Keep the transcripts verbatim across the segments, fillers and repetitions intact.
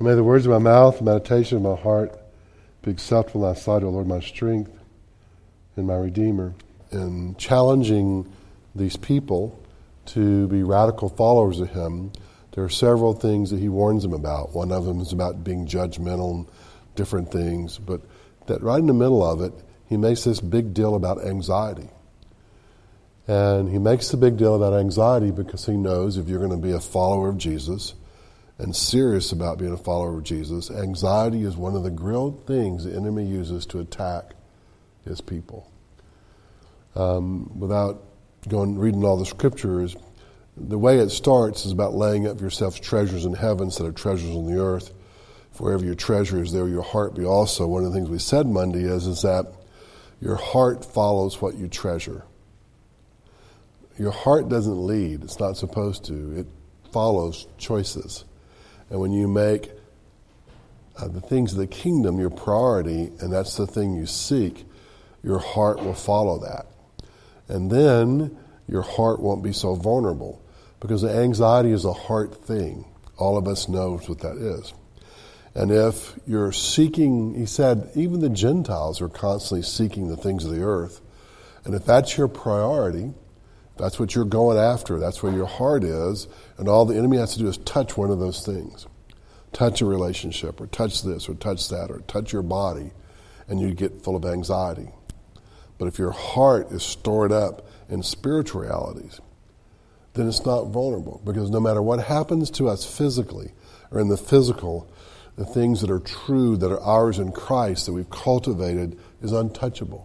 And may the words of my mouth, the meditation of my heart be acceptable in thy sight, O Lord, my strength and my Redeemer. In challenging these people to be radical followers of him, there are several things that he warns them about. One of them is about being judgmental and different things, but that right in the middle of it, he makes this big deal about anxiety. And he makes the big deal about anxiety because he knows if you're going to be a follower of Jesus and serious about being a follower of Jesus, anxiety is one of the real things the enemy uses to attack his people. Um, without going reading all the scriptures, the way it starts is about laying up yourselves treasures in heaven instead of treasures on the earth. For wherever your treasure is, there your heart be also. One of the things we said Monday is, is that your heart follows what you treasure. Your heart doesn't lead. It's not supposed to. It follows choices. And when you make uh, the things of the kingdom your priority, and that's the thing you seek, your heart will follow that. And then your heart won't be so vulnerable, because the anxiety is a heart thing. All of us knows what that is. And if you're seeking, he said, even the Gentiles are constantly seeking the things of the earth. And if that's your priority, that's what you're going after, that's where your heart is, and all the enemy has to do is touch one of those things. Touch a relationship, or touch this, or touch that, or touch your body, and you get full of anxiety. But if your heart is stored up in spiritual realities, then it's not vulnerable, because no matter what happens to us physically, or in the physical, the things that are true, that are ours in Christ, that we've cultivated, is untouchable.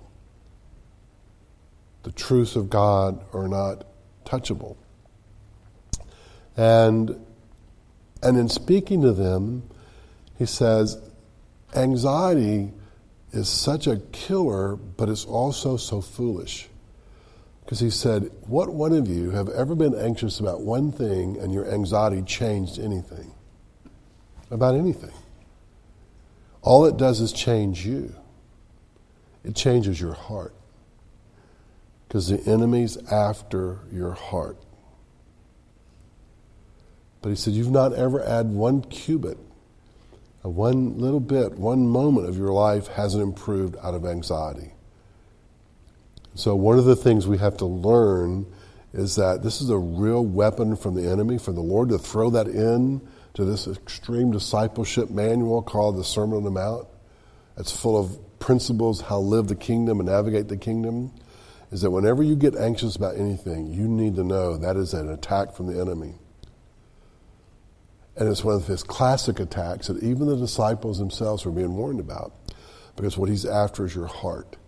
The truths of God are not touchable. And, and in speaking to them, he says, anxiety is such a killer, but it's also so foolish. Because he said, what one of you have ever been anxious about one thing and your anxiety changed anything? About anything. All it does is change you. It changes your heart. Because the enemy's after your heart. But he said, you've not ever had one cubit, one little bit, one moment of your life hasn't improved out of anxiety. So one of the things we have to learn is that this is a real weapon from the enemy, for the Lord to throw that in to this extreme discipleship manual called the Sermon on the Mount. It's full of principles, how to live the kingdom and navigate the kingdom. Is that whenever you get anxious about anything, you need to know that is an attack from the enemy. And it's one of his classic attacks that even the disciples themselves were being warned about, because what he's after is your heart.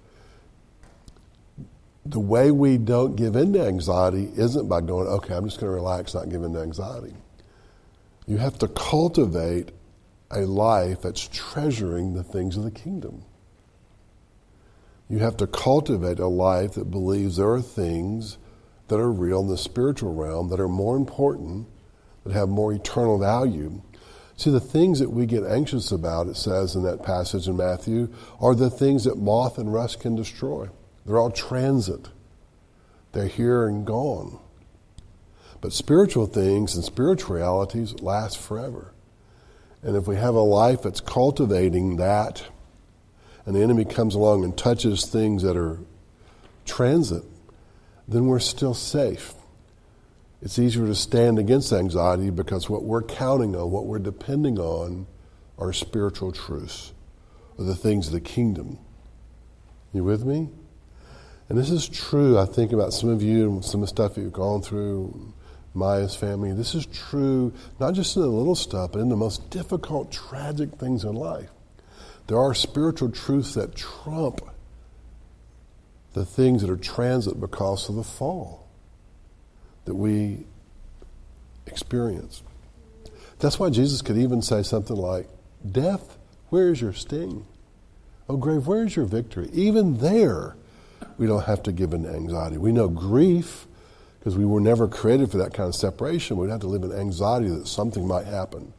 The way we don't give in to anxiety isn't by going, okay, I'm just going to relax, not give in to anxiety. You have to cultivate a life that's treasuring the things of the kingdom. You have to cultivate a life that believes there are things that are real in the spiritual realm that are more important, that have more eternal value. See, the things that we get anxious about, it says in that passage in Matthew, are the things that moth and rust can destroy. They're all transient. They're here and gone. But spiritual things and spiritual realities last forever. And if we have a life that's cultivating that, and the enemy comes along and touches things that are transit, then we're still safe. It's easier to stand against anxiety because what we're counting on, what we're depending on, are spiritual truths, or the things of the kingdom. You with me? And this is true, I think, about some of you and some of the stuff that you've gone through, Maya's family. This is true not just in the little stuff, but in the most difficult, tragic things in life. There are spiritual truths that trump the things that are transit because of the fall that we experience. That's why Jesus could even say something like, death, where is your sting? Oh, grave, where is your victory? Even there, we don't have to give in to anxiety. We know grief, because we were never created for that kind of separation. We'd have to live in anxiety that something might happen.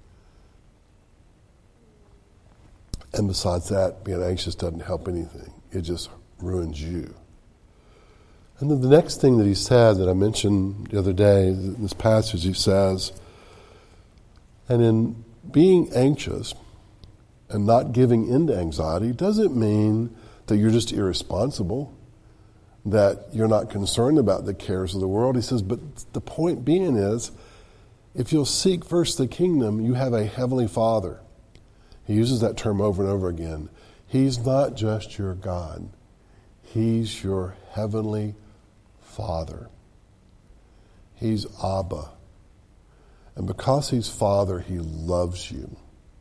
And besides that, being anxious doesn't help anything. It just ruins you. And then the next thing that he said that I mentioned the other day, in this passage he says, and in being anxious and not giving in to anxiety doesn't mean that you're just irresponsible, that you're not concerned about the cares of the world. He says, but the point being is, if you'll seek first the kingdom, you have a heavenly Father. He uses that term over and over again. He's not just your God. He's your heavenly Father. He's Abba. And because he's Father, he loves you.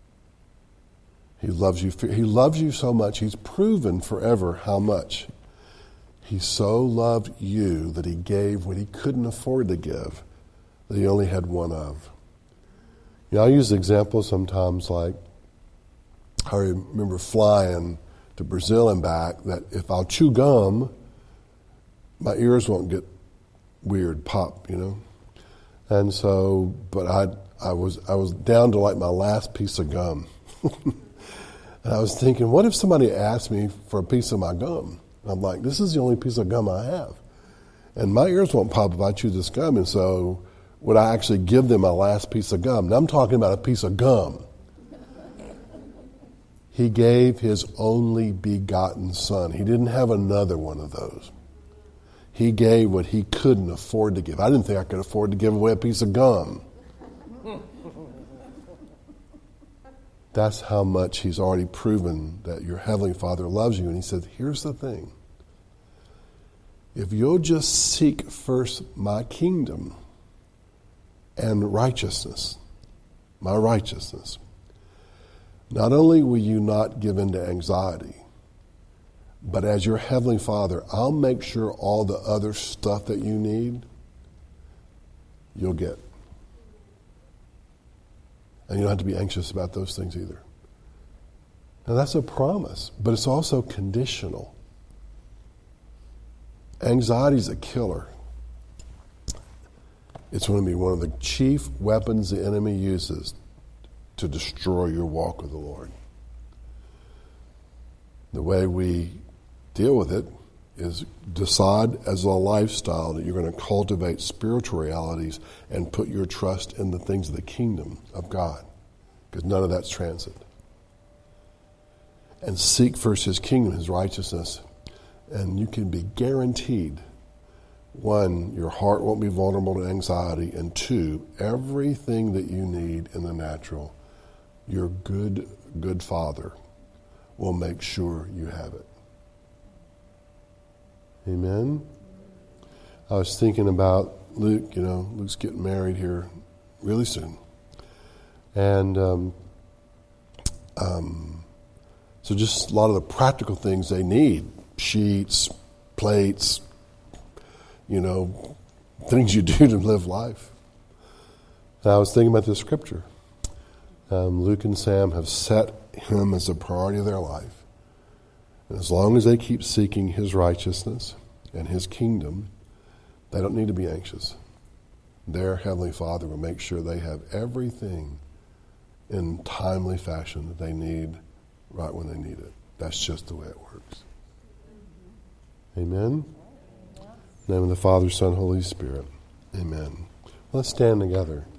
He loves you. He loves you so much, he's proven forever how much. He so loved you that he gave what he couldn't afford to give, that he only had one of. You know, I use examples sometimes like, I remember flying to Brazil and back, that if I'll chew gum, my ears won't get weird, pop, you know. And so, but I I was I was down to like my last piece of gum. And I was thinking, what if somebody asked me for a piece of my gum? And I'm like, this is the only piece of gum I have. And my ears won't pop if I chew this gum. And so would I actually give them my last piece of gum? Now I'm talking about a piece of gum. He gave his only begotten son. He didn't have another one of those. He gave what he couldn't afford to give. I didn't think I could afford to give away a piece of gum. That's how much he's already proven that your heavenly Father loves you. And he said, here's the thing. If you'll just seek first my kingdom and righteousness, my righteousness, not only will you not give in to anxiety, but as your heavenly Father, I'll make sure all the other stuff that you need, you'll get. And you don't have to be anxious about those things either. Now that's a promise, but it's also conditional. Anxiety is a killer. It's going to be one of the chief weapons the enemy uses to destroy your walk with the Lord. The way we deal with it is decide as a lifestyle that you're going to cultivate spiritual realities and put your trust in the things of the kingdom of God, because none of that's transit. And seek first his kingdom, his righteousness, and you can be guaranteed, one, your heart won't be vulnerable to anxiety, and two, everything that you need in the natural, your good, good Father will make sure you have it. Amen? I was thinking about Luke, you know, Luke's getting married here really soon. And um, um, so just a lot of the practical things they need, sheets, plates, you know, things you do to live life. And I was thinking about this scripture. Um, Luke and Sam have set him as a priority of their life. And as long as they keep seeking his righteousness and his kingdom, they don't need to be anxious. Their heavenly Father will make sure they have everything in timely fashion that they need right when they need it. That's just the way it works. Amen? In the name of the Father, Son, Holy Spirit. Amen. Let's stand together.